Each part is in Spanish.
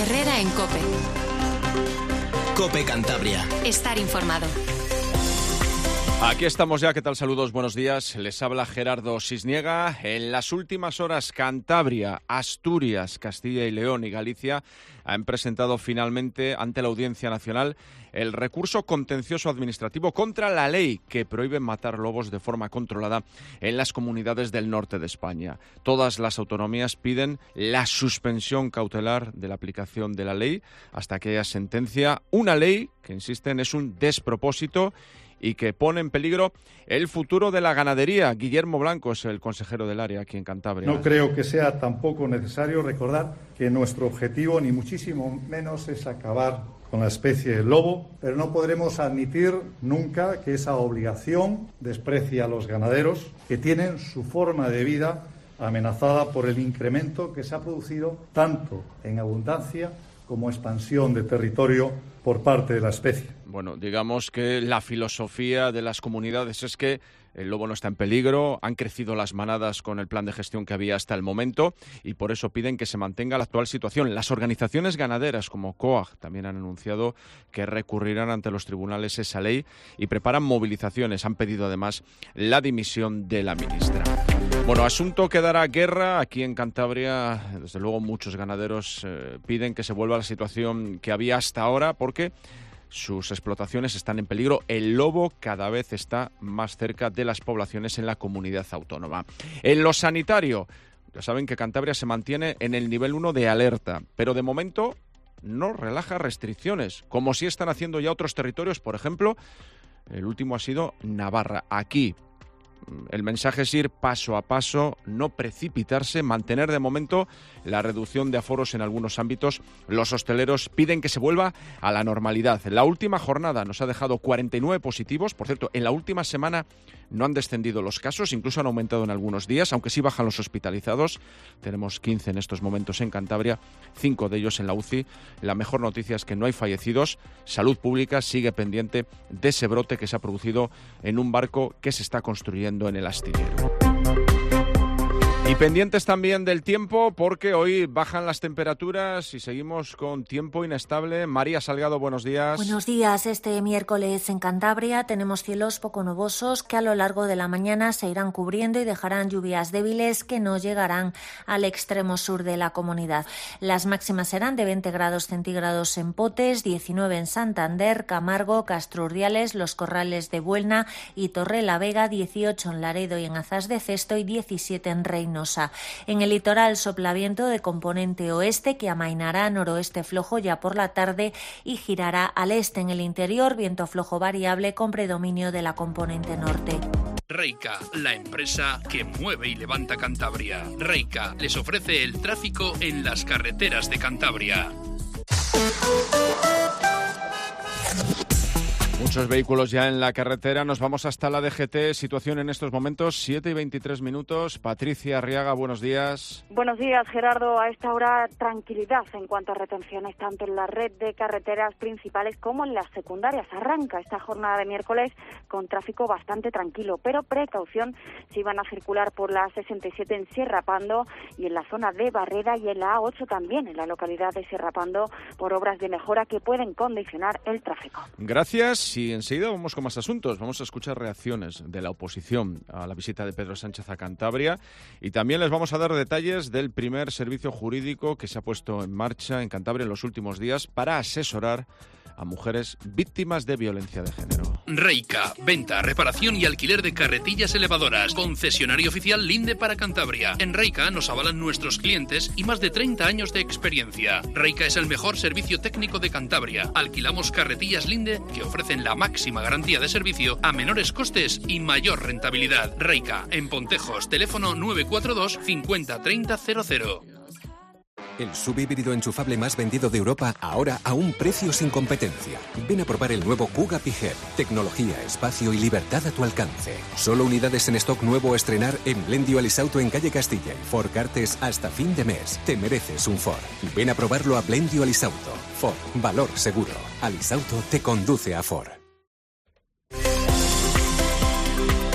Herrera en COPE. COPE Cantabria. Estar informado. Aquí estamos ya, ¿qué tal? Saludos, buenos días. Les habla Gerardo Sisniega. En las últimas horas, Cantabria, Asturias, Castilla y León y Galicia han presentado finalmente ante la Audiencia Nacional el recurso contencioso administrativo contra la ley que prohíbe matar lobos de forma controlada en las comunidades del norte de España. Todas las autonomías piden la suspensión cautelar de la aplicación de la ley hasta que haya sentencia. Una ley que, insisten, es un despropósito y que pone en peligro el futuro de la ganadería. Guillermo Blanco es el consejero del área aquí en Cantabria. No creo que sea tampoco necesario recordar que nuestro objetivo, ni muchísimo menos, es acabar con la especie del lobo, pero no podremos admitir nunca que esa obligación desprecie a los ganaderos que tienen su forma de vida amenazada por el incremento que se ha producido tanto en abundancia como expansión de territorio por parte de la especie. Bueno, digamos que la filosofía de las comunidades es que el lobo no está en peligro, han crecido las manadas con el plan de gestión que había hasta el momento y por eso piden que se mantenga la actual situación. Las organizaciones ganaderas como COAG también han anunciado que recurrirán ante los tribunales esa ley y preparan movilizaciones. Han pedido además la dimisión de la ministra. Bueno, asunto que dará guerra aquí en Cantabria. Desde luego muchos ganaderos piden que se vuelva a la situación que había hasta ahora porque sus explotaciones están en peligro. El lobo cada vez está más cerca de las poblaciones en la comunidad autónoma. En lo sanitario, ya saben que Cantabria se mantiene en el nivel 1 de alerta, pero de momento no relaja restricciones, como sí están haciendo ya otros territorios. Por ejemplo, el último ha sido Navarra. Aquí el mensaje es ir paso a paso, no precipitarse, mantener de momento la reducción de aforos en algunos ámbitos. Los hosteleros piden que se vuelva a la normalidad. La última jornada nos ha dejado 49 positivos. Por cierto, en la última semana no han descendido los casos, incluso han aumentado en algunos días, aunque sí bajan los hospitalizados. Tenemos 15 en estos momentos en Cantabria, 5 de ellos en la UCI. La mejor noticia es que no hay fallecidos. Salud Pública sigue pendiente de ese brote que se ha producido en un barco que se está construyendo en el astillero. Y pendientes también del tiempo, porque hoy bajan las temperaturas y seguimos con tiempo inestable. María Salgado, buenos días. Buenos días. Este miércoles en Cantabria tenemos cielos poco nubosos que a lo largo de la mañana se irán cubriendo y dejarán lluvias débiles que no llegarán al extremo sur de la comunidad. Las máximas serán de 20 grados centígrados en Potes, 19 en Santander, Camargo, Castrurdiales, Los Corrales de Buelna y Torrelavega, 18 en Laredo y en Azas de Cesto y 17 en Reino. En el litoral sopla viento de componente oeste que amainará a noroeste flojo ya por la tarde y girará al este. En el interior, viento flojo variable con predominio de la componente norte. Reica, la empresa que mueve y levanta Cantabria. Reica les ofrece el tráfico en las carreteras de Cantabria. Muchos vehículos ya en la carretera. Nos vamos hasta la DGT. Situación en estos momentos, 7:23. Patricia Arriaga, buenos días. Buenos días, Gerardo. A esta hora, tranquilidad en cuanto a retenciones, tanto en la red de carreteras principales como en las secundarias. Arranca esta jornada de miércoles con tráfico bastante tranquilo, pero precaución si van a circular por la 67 en Sierra Pando y en la zona de Barrera y en la A8 también, en la localidad de Sierra Pando, por obras de mejora que pueden condicionar el tráfico. Gracias. Y enseguida vamos con más asuntos. Vamos a escuchar reacciones de la oposición a la visita de Pedro Sánchez a Cantabria y también les vamos a dar detalles del primer servicio jurídico que se ha puesto en marcha en Cantabria en los últimos días para asesorar a mujeres víctimas de violencia de género. Reica, venta, reparación y alquiler de carretillas elevadoras. Concesionario oficial Linde para Cantabria. En Reica nos avalan nuestros clientes y más de 30 años de experiencia. Reica es el mejor servicio técnico de Cantabria. Alquilamos carretillas Linde que ofrecen la máxima garantía de servicio a menores costes y mayor rentabilidad. Reica, en Pontejos, teléfono 942 50 30 00. El SUV híbrido enchufable más vendido de Europa, ahora a un precio sin competencia. Ven a probar el nuevo Kuga PHEV. Tecnología, espacio y libertad a tu alcance. Solo unidades en stock nuevo a estrenar en Blendio Alisauto en calle Castilla y Ford Cartes hasta fin de mes. Te mereces un Ford. Ven a probarlo a Blendio Alisauto. Ford, valor seguro. Alisauto te conduce a Ford.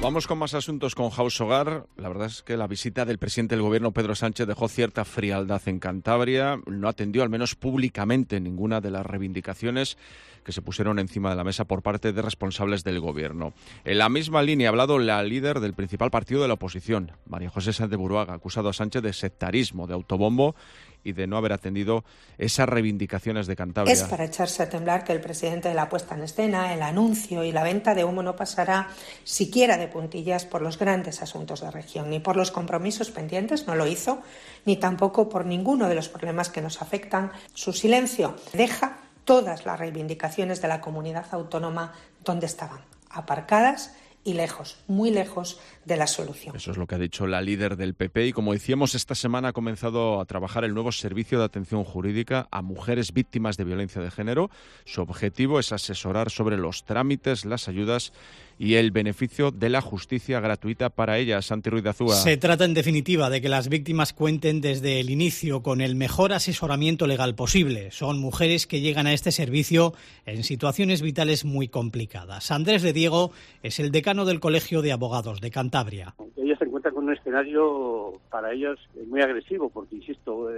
Vamos con más asuntos con House Hogar. La verdad es que la visita del presidente del Gobierno, Pedro Sánchez, dejó cierta frialdad en Cantabria. No atendió, al menos públicamente, ninguna de las reivindicaciones que se pusieron encima de la mesa por parte de responsables del Gobierno. En la misma línea ha hablado la líder del principal partido de la oposición, María José Sáenz de Buruaga, ha acusado a Sánchez de sectarismo, de autobombo y de no haber atendido esas reivindicaciones de Cantabria. Es para echarse a temblar que el presidente de la puesta en escena, el anuncio y la venta de humo no pasará siquiera de puntillas por los grandes asuntos de región, ni por los compromisos pendientes, no lo hizo, ni tampoco por ninguno de los problemas que nos afectan. Su silencio deja todas las reivindicaciones de la comunidad autónoma donde estaban, aparcadas y lejos, muy lejos de la solución. Eso es lo que ha dicho la líder del PP y, como decíamos, esta semana ha comenzado a trabajar el nuevo servicio de atención jurídica a mujeres víctimas de violencia de género. Su objetivo es asesorar sobre los trámites, las ayudas y el beneficio de la justicia gratuita para ellas. Santi Ruiz de Azúa. Se trata, en definitiva, de que las víctimas cuenten desde el inicio con el mejor asesoramiento legal posible. Son mujeres que llegan a este servicio en situaciones vitales muy complicadas. Andrés de Diego es el decano del Colegio de Abogados de Cantabria. Ellas se encuentran con un escenario para ellos muy agresivo, porque, insisto,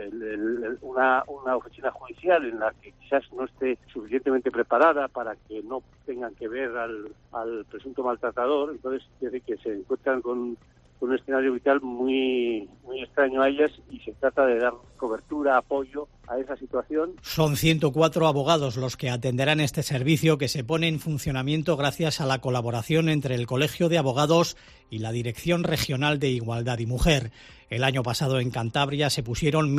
una oficina judicial en la que quizás no esté suficientemente preparada para que no tengan que ver al presunto maltratador, entonces desde que se encuentran con un escenario vital muy extraño a ellas, y se trata de dar cobertura, apoyo a esa situación. Son 104 abogados los que atenderán este servicio, que se pone en funcionamiento gracias a la colaboración entre el Colegio de Abogados y la Dirección Regional de Igualdad y Mujer. El año pasado en Cantabria se pusieron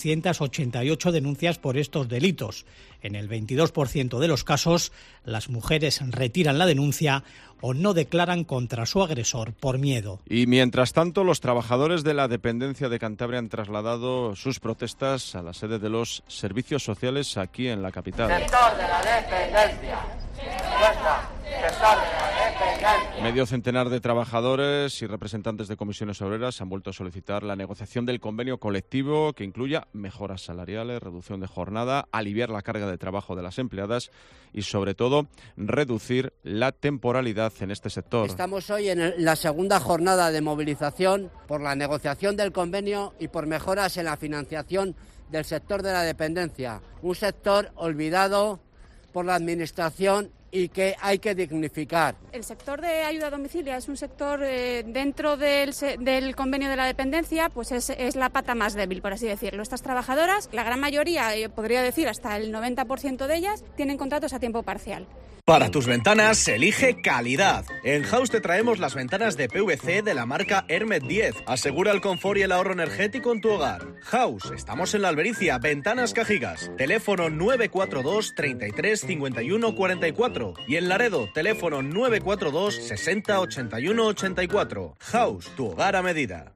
1.688 denuncias por estos delitos. En el 22% de los casos, las mujeres retiran la denuncia o no declaran contra su agresor por miedo. Y mientras tanto, los trabajadores de la dependencia de Cantabria han trasladado sus protestas a la sede de los servicios sociales aquí en la capital. Sector de la dependencia. Sector de la dependencia. Medio centenar de trabajadores y representantes de comisiones obreras han vuelto a solicitar la negociación del convenio colectivo que incluya mejoras salariales, reducción de jornada, aliviar la carga de trabajo de las empleadas y, sobre todo, reducir la temporalidad en este sector. Estamos hoy en la segunda jornada de movilización por la negociación del convenio y por mejoras en la financiación del sector de la dependencia, un sector olvidado por la Administración y que hay que dignificar. El sector de ayuda a domicilio es un sector dentro del convenio de la dependencia, pues es la pata más débil, por así decirlo. Estas trabajadoras, la gran mayoría, podría decir hasta el 90% de ellas, tienen contratos a tiempo parcial. Para tus ventanas, elige calidad. En House te traemos las ventanas de PVC de la marca Hermet 10. Asegura el confort y el ahorro energético en tu hogar. House, estamos en la Albericia, Ventanas Cajigas. Teléfono 942 33 51 44. Y en Laredo, teléfono 942 60 81 84. House, tu hogar a medida.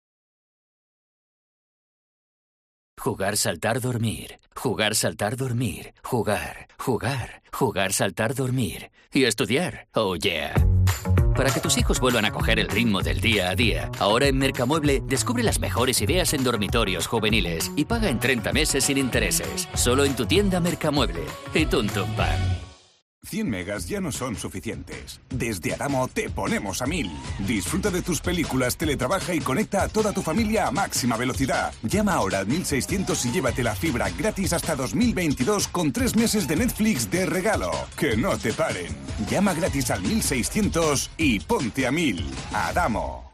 Jugar, saltar, dormir. Jugar, saltar, dormir. Jugar, jugar, jugar, saltar, dormir. Y estudiar. Oh yeah. Para que tus hijos vuelvan a coger el ritmo del día a día, ahora en Mercamueble descubre las mejores ideas en dormitorios juveniles y paga en 30 meses sin intereses. Solo en tu tienda Mercamueble. Y Tum Tum Pan. 100 megas ya no son suficientes. Desde Adamo te ponemos a 1000. Disfruta de tus películas, teletrabaja y conecta a toda tu familia a máxima velocidad. Llama ahora al 1600 y llévate la fibra gratis hasta 2022 con 3 meses de Netflix de regalo. ¡Que no te paren! Llama gratis al 1600 y ponte a 1000. Adamo.